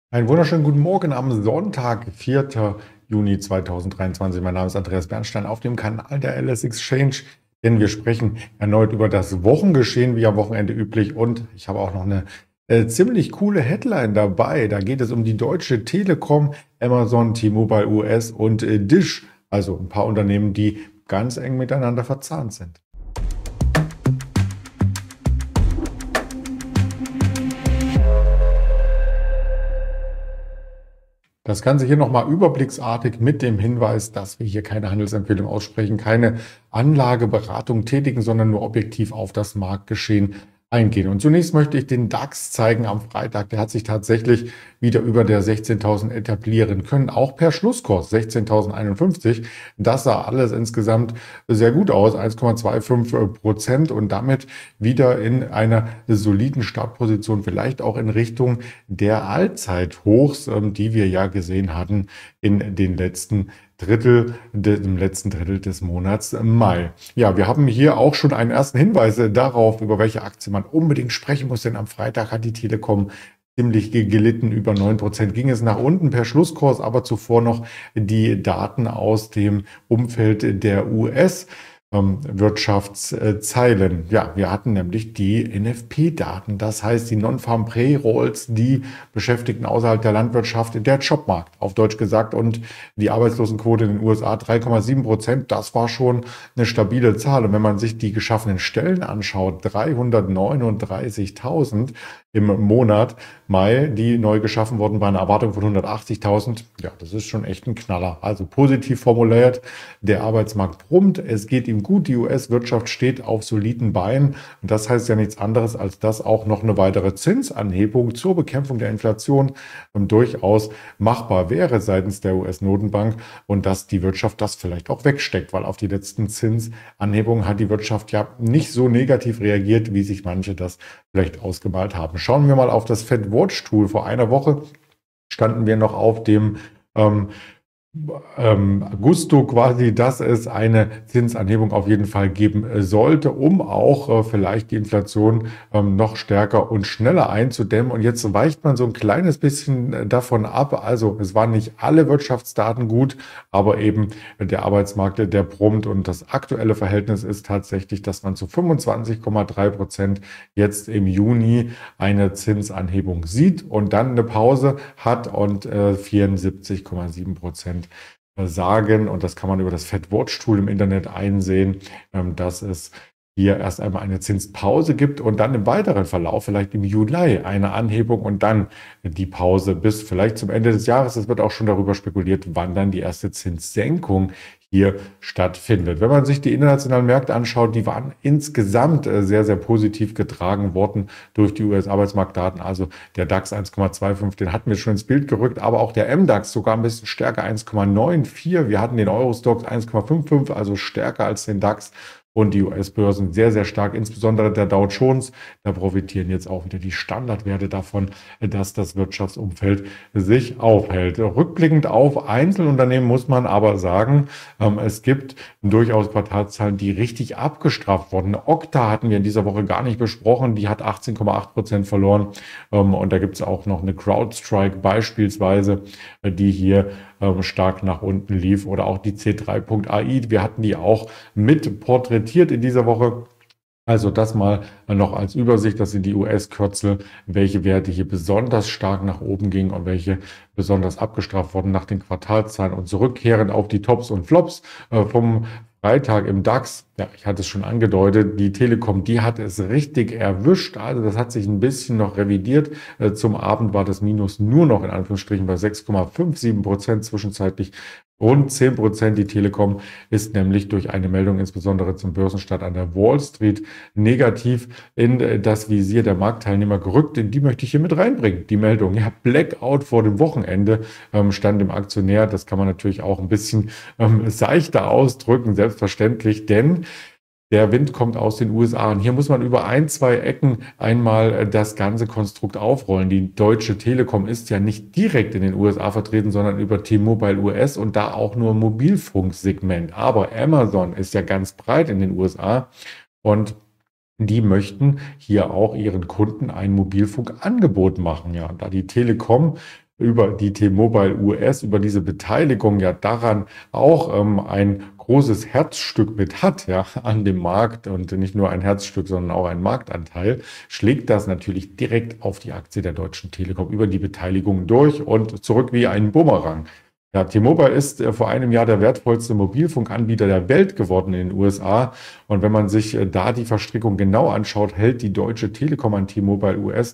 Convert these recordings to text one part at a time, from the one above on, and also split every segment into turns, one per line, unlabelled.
Einen wunderschönen guten Morgen am Sonntag, 4. Juni 2023. Mein Name ist Andreas Bernstein auf dem Kanal der LS Exchange, denn wir sprechen erneut über das Wochengeschehen wie am Wochenende üblich und ich habe auch noch eine ziemlich coole Headline dabei. Da geht es um die Deutsche Telekom, Amazon, T-Mobile US und Dish, also ein paar Unternehmen, die ganz eng miteinander verzahnt sind. Das Ganze hier nochmal überblicksartig mit dem Hinweis, dass wir hier keine Handelsempfehlung aussprechen, keine Anlageberatung tätigen, sondern nur objektiv auf das Marktgeschehen eingehen. Und zunächst möchte ich den DAX zeigen am Freitag. Der hat sich tatsächlich wieder über der 16.000 etablieren können, auch per Schlusskurs 16.051. Das sah alles insgesamt sehr gut aus, 1,25% und damit wieder in einer soliden Startposition, vielleicht auch in Richtung der Allzeithochs, die wir ja gesehen hatten in den letzten im letzten Drittel des Monats Mai. Ja, wir haben hier auch schon einen ersten Hinweis darauf, über welche Aktie man unbedingt sprechen muss, denn am Freitag hat die Telekom ziemlich gelitten. Über 9% ging es nach unten per Schlusskurs, aber zuvor noch die Daten aus dem Umfeld der US. Wirtschaftszeilen. Ja, wir hatten nämlich die NFP-Daten, das heißt die Non-Farm Payrolls, die Beschäftigten außerhalb der Landwirtschaft, der Jobmarkt, auf Deutsch gesagt, und die Arbeitslosenquote in den USA 3,7%. Das war schon eine stabile Zahl. Und wenn man sich die geschaffenen Stellen anschaut, 339.000 im Monat Mai, die neu geschaffen wurden bei einer Erwartung von 180.000. Ja, das ist schon echt ein Knaller. Also positiv formuliert, der Arbeitsmarkt brummt, es geht ihm gut, die US-Wirtschaft steht auf soliden Beinen. Und das heißt ja nichts anderes, als dass auch noch eine weitere Zinsanhebung zur Bekämpfung der Inflation durchaus machbar wäre seitens der US-Notenbank und dass die Wirtschaft das vielleicht auch wegsteckt, weil auf die letzten Zinsanhebungen hat die Wirtschaft ja nicht so negativ reagiert, wie sich manche das vielleicht ausgemalt haben. Schauen wir mal auf das Fed Watch Tool. Vor einer Woche standen wir noch auf dem Gusto quasi, dass es eine Zinsanhebung auf jeden Fall geben sollte, um auch vielleicht die Inflation noch stärker und schneller einzudämmen. Und jetzt weicht man so ein kleines bisschen davon ab. Also es waren nicht alle Wirtschaftsdaten gut, aber eben der Arbeitsmarkt, der brummt. Und das aktuelle Verhältnis ist tatsächlich, dass man zu 25,3% jetzt im Juni eine Zinsanhebung sieht und dann eine Pause hat und 74,7% sagen, und das kann man über das Fed Watch Tool im Internet einsehen, dass es hier erst einmal eine Zinspause gibt und dann im weiteren Verlauf, vielleicht im Juli, eine Anhebung und dann die Pause bis vielleicht zum Ende des Jahres. Es wird auch schon darüber spekuliert, wann dann die erste Zinssenkung hier stattfindet. Wenn man sich die internationalen Märkte anschaut, die waren insgesamt sehr, sehr positiv getragen worden durch die US-Arbeitsmarktdaten. Also der DAX 1,25, den hatten wir schon ins Bild gerückt, aber auch der MDAX sogar ein bisschen stärker, 1,94. Wir hatten den Eurostoxx 1,55, also stärker als den DAX. Und die US-Börsen sehr, sehr stark, insbesondere der Dow Jones. Da profitieren jetzt auch wieder die Standardwerte davon, dass das Wirtschaftsumfeld sich aufhält. Rückblickend auf Einzelunternehmen muss man aber sagen, es gibt durchaus Quartalszahlen, die richtig abgestraft wurden. Okta hatten wir in dieser Woche gar nicht besprochen. Die hat 18,8% verloren. Und da gibt es auch noch eine CrowdStrike beispielsweise, die hier stark nach unten lief, oder auch die C3.ai. Wir hatten die auch mit porträtiert in dieser Woche. Also das mal noch als Übersicht, das sind die US-Kürzel, welche Werte hier besonders stark nach oben gingen und welche besonders abgestraft wurden nach den Quartalszahlen. Und zurückkehrend auf die Tops und Flops vom Freitag im DAX, ja, ich hatte es schon angedeutet, die Telekom, die hat es richtig erwischt. Also das hat sich ein bisschen noch revidiert. Zum Abend war das Minus nur noch in Anführungsstrichen bei 6,57%, zwischenzeitlich rund 10%. Die Telekom ist nämlich durch eine Meldung insbesondere zum Börsenstart an der Wall Street negativ in das Visier der Marktteilnehmer gerückt. In die möchte ich hier mit reinbringen. Die Meldung, ja, Blackout vor dem Wochenende stand im Aktionär. Das kann man natürlich auch ein bisschen seichter ausdrücken, selbstverständlich, denn der Wind kommt aus den USA. Und hier muss man über ein, zwei Ecken einmal das ganze Konstrukt aufrollen. Die Deutsche Telekom ist ja nicht direkt in den USA vertreten, sondern über T-Mobile US und da auch nur im Mobilfunksegment. Aber Amazon ist ja ganz breit in den USA und die möchten hier auch ihren Kunden ein Mobilfunkangebot machen. Ja, und da die Telekom über die T-Mobile US, über diese Beteiligung ja daran auch ein großes Herzstück mit hat, ja, an dem Markt und nicht nur ein Herzstück, sondern auch ein Marktanteil, schlägt das natürlich direkt auf die Aktie der Deutschen Telekom über die Beteiligung durch und zurück wie ein Bumerang. Ja, T-Mobile ist vor einem Jahr der wertvollste Mobilfunkanbieter der Welt geworden in den USA. Und wenn man sich da die Verstrickung genau anschaut, hält die Deutsche Telekom an T-Mobile US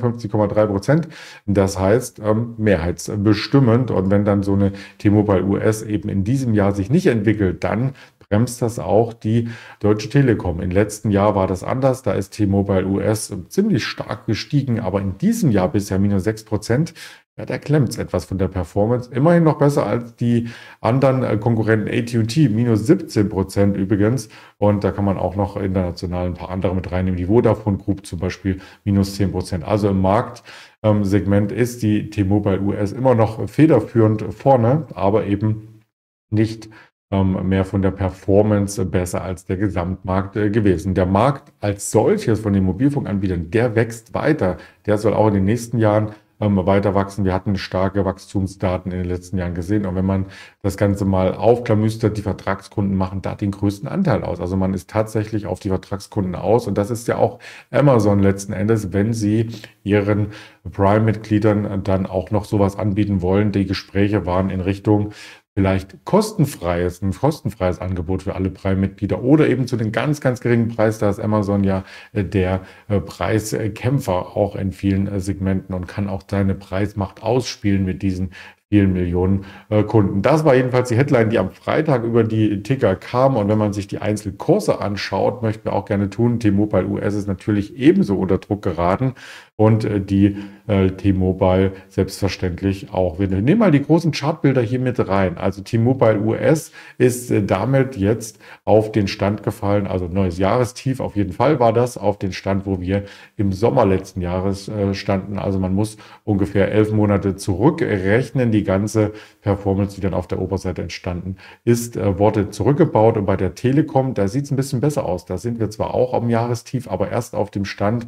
53,3%. Das heißt, mehrheitsbestimmend. Und wenn dann so eine T-Mobile US eben in diesem Jahr sich nicht entwickelt, dann bremst das auch die Deutsche Telekom. Im letzten Jahr war das anders. Da ist T-Mobile US ziemlich stark gestiegen, aber in diesem Jahr bisher minus 6%. Ja, da klemmt es etwas von der Performance. Immerhin noch besser als die anderen Konkurrenten AT&T, minus 17% übrigens. Und da kann man auch noch international ein paar andere mit reinnehmen. Die Vodafone Group zum Beispiel minus 10%. Also im Marktsegment ist die T-Mobile US immer noch federführend vorne, aber eben nicht mehr von der Performance besser als der Gesamtmarkt gewesen. Der Markt als solches von den Mobilfunkanbietern, der wächst weiter. Der soll auch in den nächsten Jahren weiter wachsen. Wir hatten starke Wachstumsdaten in den letzten Jahren gesehen. Und wenn man das Ganze mal aufklamüstert, die Vertragskunden machen da den größten Anteil aus. Also man ist tatsächlich auf die Vertragskunden aus. Und das ist ja auch Amazon letzten Endes, wenn sie ihren Prime-Mitgliedern dann auch noch sowas anbieten wollen. Die Gespräche waren in Richtung vielleicht ein kostenfreies Angebot für alle Prime-Mitglieder oder eben zu den ganz, ganz geringen Preis. Da ist Amazon ja der Preiskämpfer auch in vielen Segmenten und kann auch seine Preismacht ausspielen mit diesen vielen Millionen Kunden. Das war jedenfalls die Headline, die am Freitag über die Ticker kam. Und wenn man sich die Einzelkurse anschaut, möchten wir auch gerne tun, T-Mobile US ist natürlich ebenso unter Druck geraten und die T-Mobile selbstverständlich auch. Wir nehmen mal die großen Chartbilder hier mit rein. Also T-Mobile US ist damit jetzt auf den Stand gefallen, also neues Jahrestief auf jeden Fall war das, auf den Stand, wo wir im Sommer letzten Jahres standen. Also man muss ungefähr 11 Monate zurückrechnen. Die ganze Performance, die dann auf der Oberseite entstanden ist, wurde zurückgebaut. Und bei der Telekom, da sieht es ein bisschen besser aus. Da sind wir zwar auch am Jahrestief, aber erst auf dem Stand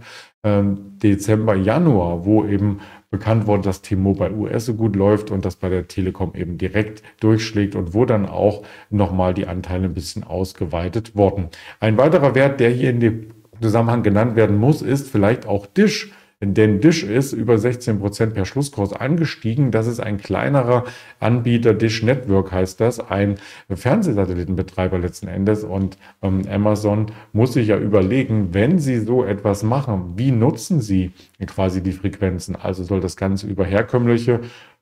Dezember, Januar, wo eben bekannt wurde, dass T-Mobile US so gut läuft und das bei der Telekom eben direkt durchschlägt und wo dann auch nochmal die Anteile ein bisschen ausgeweitet wurden. Ein weiterer Wert, der hier in dem Zusammenhang genannt werden muss, ist vielleicht auch Dish. Denn Dish ist über 16% per Schlusskurs angestiegen. Das ist ein kleinerer Anbieter, Dish Network heißt das, ein Fernsehsatellitenbetreiber letzten Endes. Und Amazon muss sich ja überlegen, wenn sie so etwas machen, wie nutzen sie quasi die Frequenzen? Also soll das Ganze über herkömmliche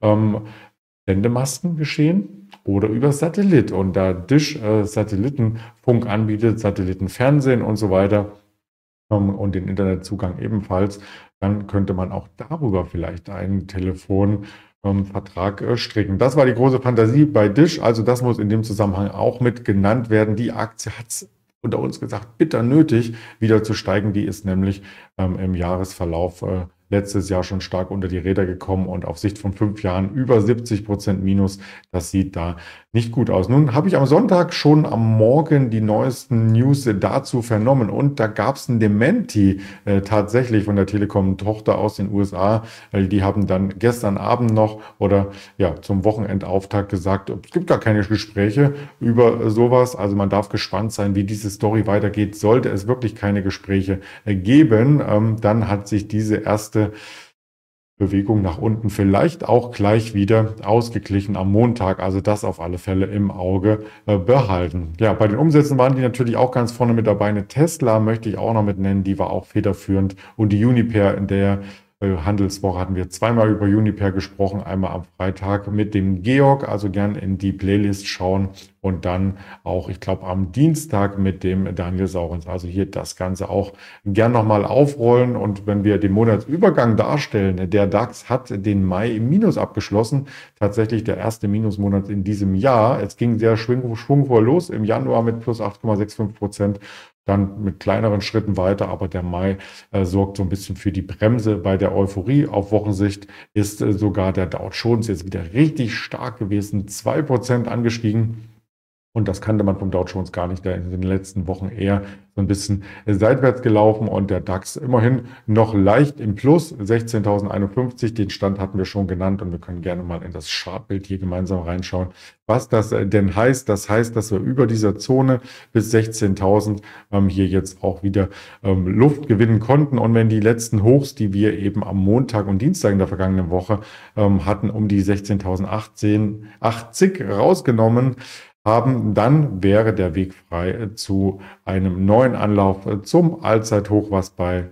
Sendemasten geschehen oder über Satellit? Und da Dish Satellitenfunk anbietet, Satellitenfernsehen und so weiter, und den Internetzugang ebenfalls, dann könnte man auch darüber vielleicht einen Telefonvertrag stricken. Das war die große Fantasie bei Dish, also das muss in dem Zusammenhang auch mit genannt werden. Die Aktie hat es unter uns gesagt bitter nötig, wieder zu steigen. Die ist nämlich im Jahresverlauf letztes Jahr schon stark unter die Räder gekommen und auf Sicht von 5 Jahren über 70% Minus. Das sieht da nicht gut aus. Nun habe ich am Sonntag schon am Morgen die neuesten News dazu vernommen und da gab es ein Dementi tatsächlich von der Telekom-Tochter aus den USA. Die haben dann gestern Abend noch oder ja zum Wochenendauftakt gesagt, es gibt gar keine Gespräche über sowas. Also man darf gespannt sein, wie diese Story weitergeht. Sollte es wirklich keine Gespräche geben, dann hat sich diese erste Bewegung nach unten vielleicht auch gleich wieder ausgeglichen am Montag. Also das auf alle Fälle im Auge behalten. Ja, bei den Umsätzen waren die natürlich auch ganz vorne mit dabei. Eine Tesla möchte ich auch noch mit nennen, die war auch federführend. Und die Uniper in der Handelswoche hatten wir zweimal über Uniper gesprochen, einmal am Freitag mit dem Georg, also gern in die Playlist schauen und dann auch, ich glaube, am Dienstag mit dem Daniel Saurens. Also hier das Ganze auch gern nochmal aufrollen und wenn wir den Monatsübergang darstellen, der DAX hat den Mai im Minus abgeschlossen, tatsächlich der erste Minusmonat in diesem Jahr. Es ging sehr schwungvoll los im Januar mit plus 8,65%. Dann mit kleineren Schritten weiter, aber der Mai sorgt so ein bisschen für die Bremse. Bei der Euphorie auf Wochensicht ist sogar der Dow Jones jetzt wieder richtig stark gewesen, 2% angestiegen. Und das kannte man vom Dow Jones gar nicht. Der ist in den letzten Wochen eher so ein bisschen seitwärts gelaufen und der DAX immerhin noch leicht im Plus, 16.051. Den Stand hatten wir schon genannt und wir können gerne mal in das Chartbild hier gemeinsam reinschauen, was das denn heißt. Das heißt, dass wir über dieser Zone bis 16.000 hier jetzt auch wieder Luft gewinnen konnten. Und wenn die letzten Hochs, die wir eben am Montag und Dienstag in der vergangenen Woche hatten, um die 16.080 rausgenommen haben, dann wäre der Weg frei zu einem neuen Anlauf zum Allzeithoch, was bei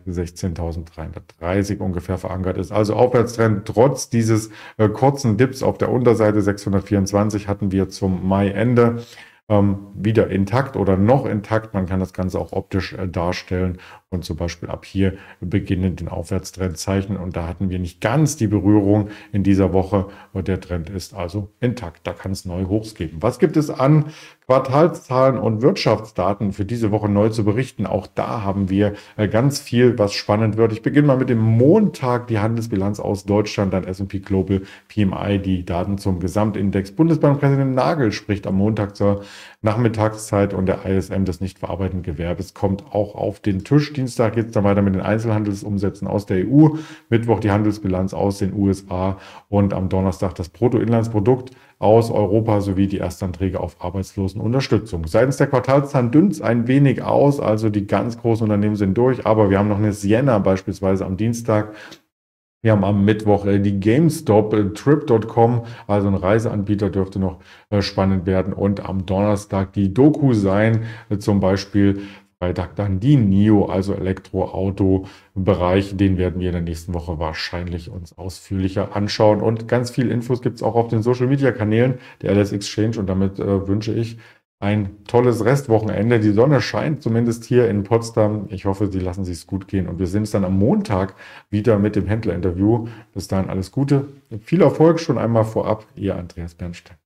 16.330 ungefähr verankert ist. Also Aufwärtstrend trotz dieses kurzen Dips auf der Unterseite 624 hatten wir zum Mai-Ende wieder intakt oder noch intakt. Man kann das Ganze auch optisch darstellen und zum Beispiel ab hier beginnen den Aufwärtstrend zeichnen. Und da hatten wir nicht ganz die Berührung in dieser Woche und der Trend ist also intakt. Da kann es neue Hochs geben. Was gibt es an Quartalszahlen und Wirtschaftsdaten für diese Woche neu zu berichten? Auch da haben wir ganz viel, was spannend wird. Ich beginne mal mit dem Montag, die Handelsbilanz aus Deutschland, dann S&P Global PMI, die Daten zum Gesamtindex. Bundesbankpräsident Nagel spricht am Montag zur Nachmittagszeit und der ISM des nicht verarbeitenden Gewerbes kommt auch auf den Tisch. Dienstag geht es dann weiter mit den Einzelhandelsumsätzen aus der EU, Mittwoch die Handelsbilanz aus den USA und am Donnerstag das Bruttoinlandsprodukt aus Europa sowie die Erstanträge auf Arbeitslosenunterstützung. Seitens der Quartalszahlen dünnt es ein wenig aus, also die ganz großen Unternehmen sind durch, aber wir haben noch eine Sienna beispielsweise am Dienstag. Wir haben am Mittwoch die GameStop, Trip.com, also ein Reiseanbieter dürfte noch spannend werden und am Donnerstag die DocuSign, zum Beispiel Freitag dann die NIO, also Elektroauto-Bereich. Den werden wir in der nächsten Woche wahrscheinlich uns ausführlicher anschauen. Und ganz viel Infos gibt es auch auf den Social-Media-Kanälen der LS Exchange. Und damit wünsche ich ein tolles Restwochenende. Die Sonne scheint zumindest hier in Potsdam. Ich hoffe, Sie lassen sich es gut gehen. Und wir sehen uns dann am Montag wieder mit dem Händlerinterview. Bis dahin alles Gute. Viel Erfolg schon einmal vorab. Ihr Andreas Bernstein.